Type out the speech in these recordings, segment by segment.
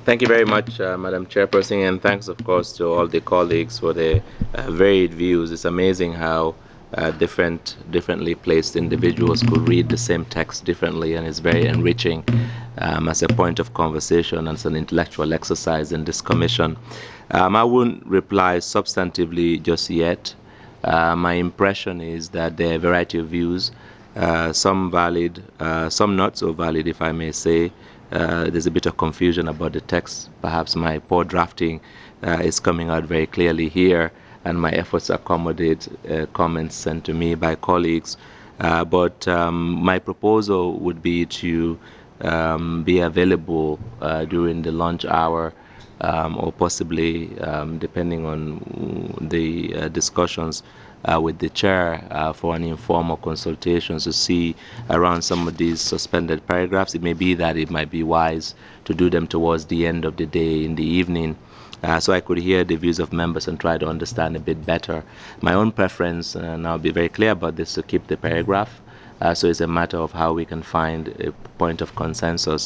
Thank you very much, Madam Chairperson, and thanks, of course, to all the colleagues for their varied views. It's amazing how differently placed individuals could read the same text differently, and it's very enriching as a point of conversation and as an intellectual exercise in this commission. I wouldn't reply substantively just yet. My impression is that there are a variety of views, some valid, some not so valid, if I may say. There's a bit of confusion about the text. Perhaps my poor drafting is coming out very clearly here, and my efforts to accommodate comments sent to me by colleagues. But my proposal would be to be available during the lunch hour, or possibly, depending on the discussions with the chair, for an informal consultation to see around some of these suspended paragraphs. It may be that it might be wise to do them towards the end of the day in the evening. So I could hear the views of members and try to understand a bit better. My own preference, and I'll be very clear about this, to keep the paragraph. So it's a matter of how we can find a point of consensus.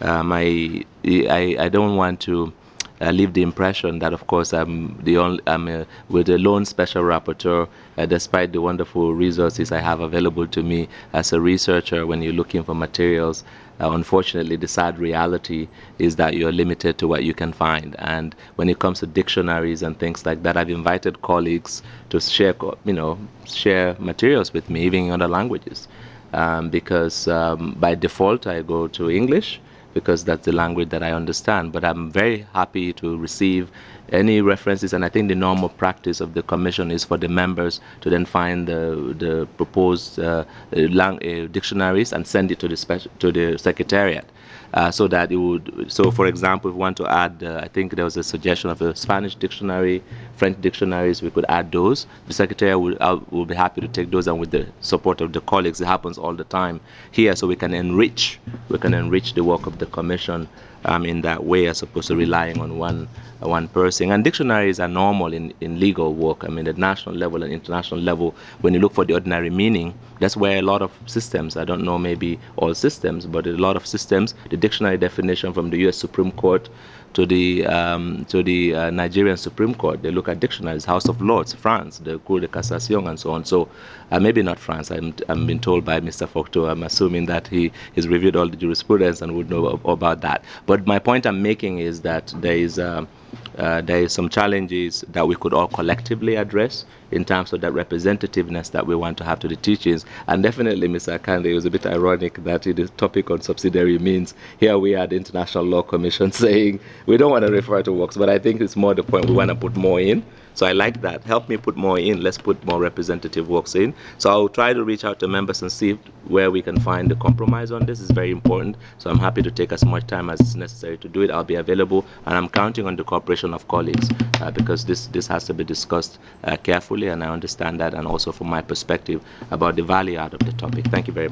I don't want to leave the impression that, of course, I'm with the lone special rapporteur, despite the wonderful resources I have available to me as a researcher when you're looking for materials. Unfortunately, the sad reality is that you're limited to what you can find. And when it comes to dictionaries and things like that, I've invited colleagues to share materials with me, even in other languages, because by default I go to English because that's the language that I understand. But I'm very happy to receive any references, and I think the normal practice of the commission is for the members to then find the proposed dictionaries and send it to the secretariat. So that it would. So, for example, if we want to add, I think there was a suggestion of a Spanish dictionary, French dictionaries. We could add those. The secretary will be happy to take those, and with the support of the colleagues, it happens all the time here. So we can enrich the work of the commission in that way, as opposed to relying on one person. And dictionaries are normal in legal work. I mean, at national level and international level, when you look for the ordinary meaning, that's where a lot of systems, I don't know, maybe all systems, but a lot of systems, the dictionary definition from the U.S. Supreme Court to the Nigerian Supreme Court, they look at dictionaries, House of Lords, France, the Cour de Cassation, and so on. So maybe not France. I'm being told by Mr. Fokto. I'm assuming that he has reviewed all the jurisprudence and would know about that. But my point I'm making is that there is some challenges that we could all collectively address in terms of that representativeness that we want to have to the teachings. And definitely, Mr. Akande, it was a bit ironic that in the topic on subsidiary means, here we are, the International Law Commission, saying we don't want to refer to works, but I think it's more the point we want to put more in. So I like that. Help me put more in. Let's put more representative works in. So I'll try to reach out to members and see where we can find the compromise on this. Is very important. So I'm happy to take as much time as is necessary to do it. I'll be available, and I'm counting on the cooperation of colleagues, because this has to be discussed carefully, and I understand that, and also from my perspective about the value out of the topic. Thank you very much.